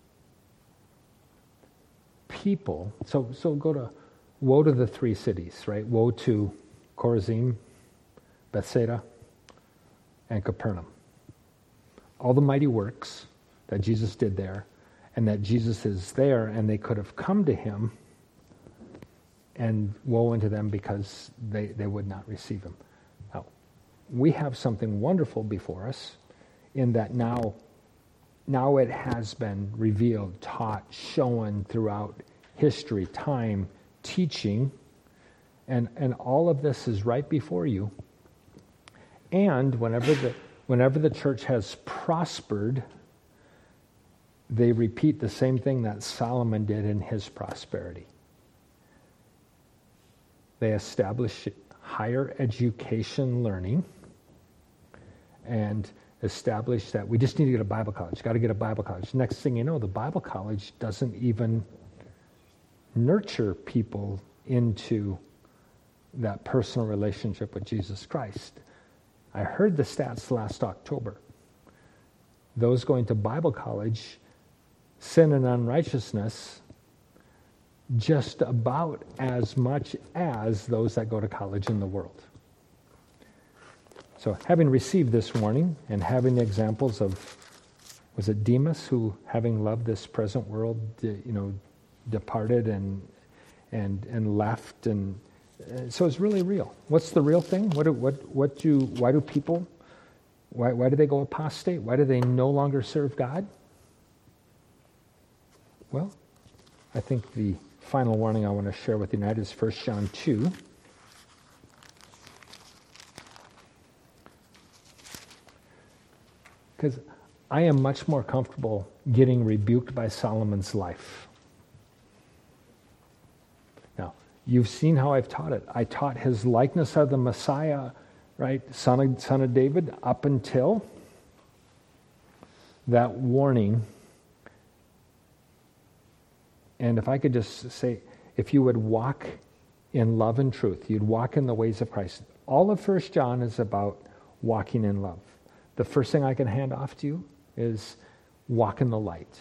S1: people, so so go to, woe to the three cities, right? Woe to Chorazin, Bethsaida, and Capernaum. All the mighty works that Jesus did there, and that Jesus is there, and they could have come to him, and woe unto them because they, they would not receive him. Now, we have something wonderful before us in that now Now it has been revealed, taught, shown throughout history, time, teaching, and, and all of this is right before you. And whenever the whenever the church has prospered, they repeat the same thing that Solomon did in his prosperity. They establish higher education learning and establish that we just need to get a Bible college. Got to get a Bible college. Next thing you know, the Bible college doesn't even nurture people into that personal relationship with Jesus Christ. I heard the stats last October. Those going to Bible college, sin and unrighteousness, just about as much as those that go to college in the world. So having received this warning and having the examples of, was it Demas who, having loved this present world, you know, departed and and and left, and uh, so it's really real. What's the real thing? What do, what what do why do people why why do they go apostate? Why do they no longer serve God? Well, I think the final warning I want to share with you tonight is First John two. Because I am much more comfortable getting rebuked by Solomon's life. Now, you've seen how I've taught it. I taught his likeness of the Messiah, right, son of, son of David, up until that warning. And if I could just say, if you would walk in love and truth, you'd walk in the ways of Christ. All of First John is about walking in love. The first thing I can hand off to you is walk in the light.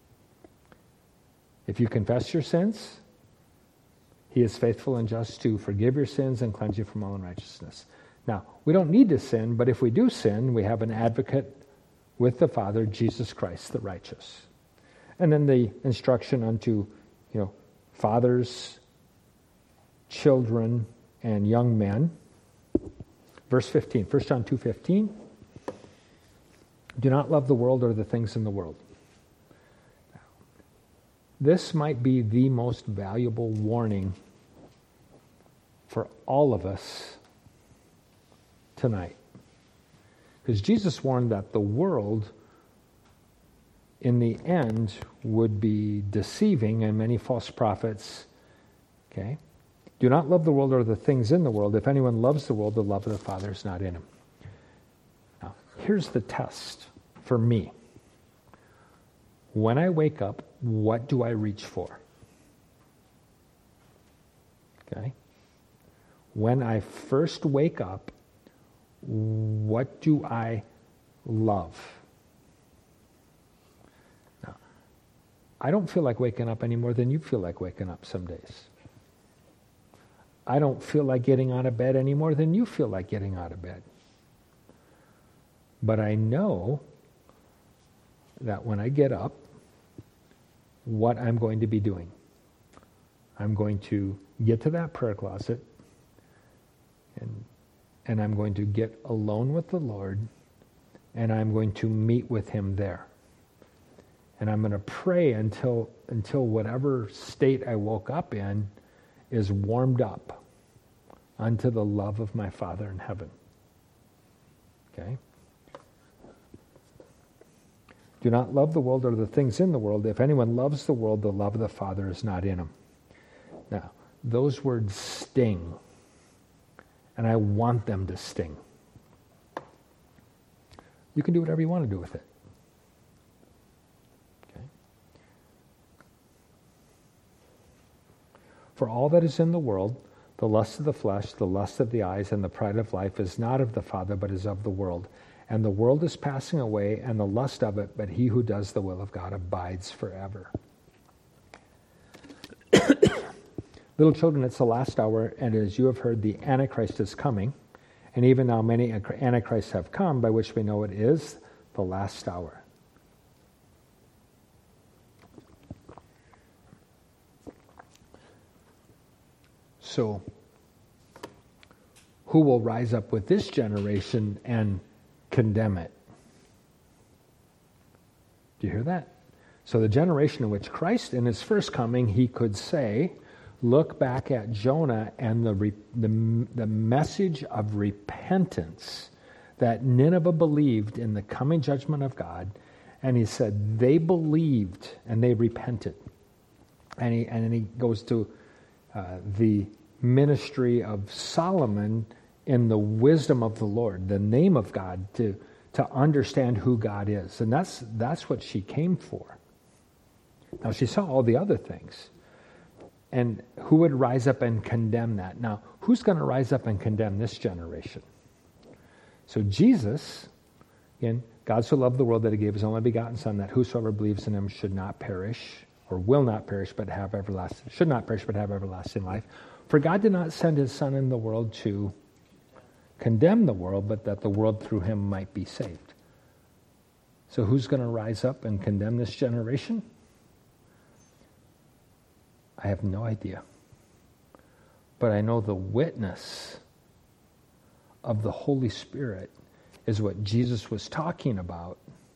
S1: If you confess your sins, he is faithful and just to forgive your sins and cleanse you from all unrighteousness. Now, we don't need to sin, but if we do sin, we have an advocate with the Father, Jesus Christ, the righteous. And then the instruction unto, you know, fathers, children, and young men. Verse fifteen, First John two fifteen. Do not love the world or the things in the world. This might be the most valuable warning for all of us tonight. Because Jesus warned that the world in the end would be deceiving and many false prophets. Okay? Do not love the world or the things in the world. If anyone loves the world, the love of the Father is not in him. Now, here's the test for me. When I wake up, what do I reach for? Okay? When I first wake up, what do I love? Now, I don't feel like waking up any more than you feel like waking up some days. I don't feel like getting out of bed any more than you feel like getting out of bed. But I know that when I get up, what I'm going to be doing. I'm going to get to that prayer closet, and and I'm going to get alone with the Lord, and I'm going to meet with him there. And I'm going to pray until until whatever state I woke up in is warmed up unto the love of my Father in heaven. Okay? Do not love the world or the things in the world. If anyone loves the world, the love of the Father is not in him. Now, those words sting, and I want them to sting. You can do whatever you want to do with it. Okay? For all that is in the world, the lust of the flesh, the lust of the eyes, and the pride of life is not of the Father, but is of the world. And the world is passing away, and the lust of it, but he who does the will of God abides forever. Little children, it's the last hour, and as you have heard, the Antichrist is coming. And even now many Antichrists have come, by which we know it is the last hour. So, who will rise up with this generation and condemn it? Do you hear that? So the generation in which Christ, in his first coming, he could say, look back at Jonah and the, re, the, the message of repentance that Nineveh believed in the coming judgment of God. And he said they believed and they repented. And he, and then he goes to uh, the ministry of Solomon in the wisdom of the Lord, the name of God, to, to understand who God is. And that's that's what she came for. Now, she saw all the other things. And who would rise up and condemn that? Now, who's going to rise up and condemn this generation? So Jesus, again, God so loved the world that he gave his only begotten Son, that whosoever believes in him should not perish, or will not perish, but have everlasting, should not perish, but have everlasting life. For God did not send his Son in the world to condemn the world, but that the world through him might be saved. So who's going to rise up and condemn this generation? I have no idea. But I know the witness of the Holy Spirit is what Jesus was talking about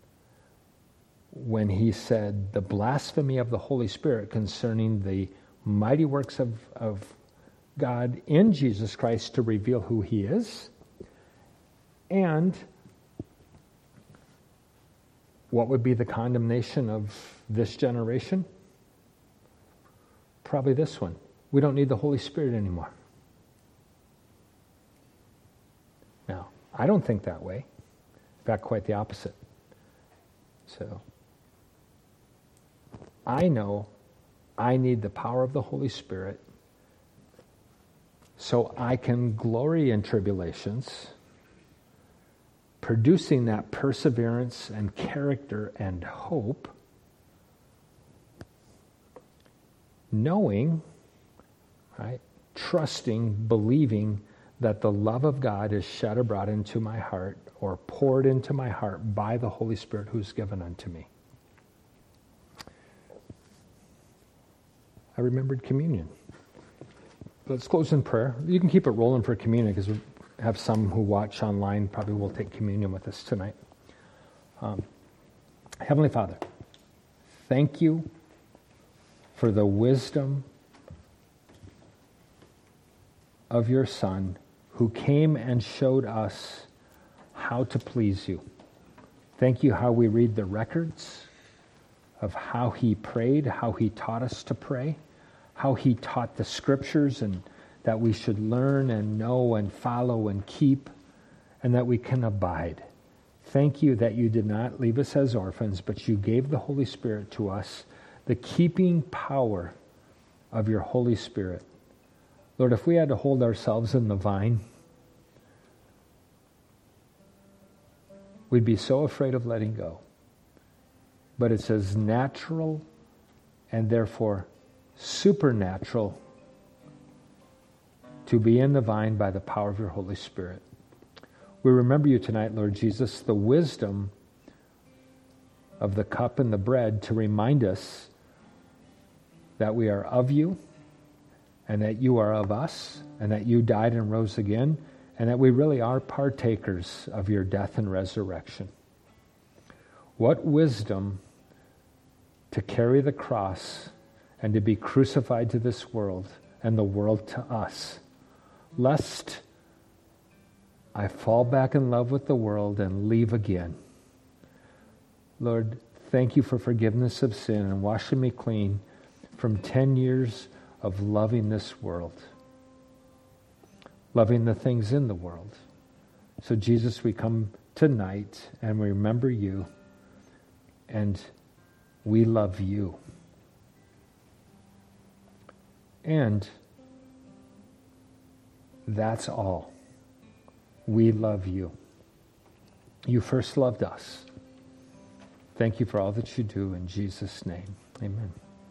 S1: when he said the blasphemy of the Holy Spirit concerning the mighty works of, of God in Jesus Christ to reveal who he is. And what would be the condemnation of this generation? Probably this one. We don't need the Holy Spirit anymore. Now, I don't think that way. In fact, quite the opposite. So, I know I need the power of the Holy Spirit so I can glory in tribulations, producing that perseverance and character and hope, knowing, right, trusting, believing that the love of God is shed abroad into my heart, or poured into my heart by the Holy Spirit who's given unto me. I remembered communion. Let's close in prayer. You can keep it rolling for communion, because we have some who watch online probably will take communion with us tonight. Um, Heavenly Father, thank you for the wisdom of your Son, who came and showed us how to please you. Thank you how we read the records of how he prayed, how he taught us to pray, how he taught the scriptures, and that we should learn and know and follow and keep, and that we can abide. Thank you that you did not leave us as orphans, but you gave the Holy Spirit to us, the keeping power of your Holy Spirit. Lord, if we had to hold ourselves in the vine, we'd be so afraid of letting go. But it's as natural and therefore supernatural to be in the vine by the power of your Holy Spirit. We remember you tonight, Lord Jesus, the wisdom of the cup and the bread to remind us that we are of you, and that you are of us, and that you died and rose again, and that we really are partakers of your death and resurrection. What wisdom to carry the cross and to be crucified to this world and the world to us, lest I fall back in love with the world and leave again. Lord, thank you for forgiveness of sin and washing me clean from ten years of loving this world, loving the things in the world. So Jesus, we come tonight and we remember you, and we love you. And that's all. We love you. You first loved us. Thank you for all that you do in Jesus' name. Amen.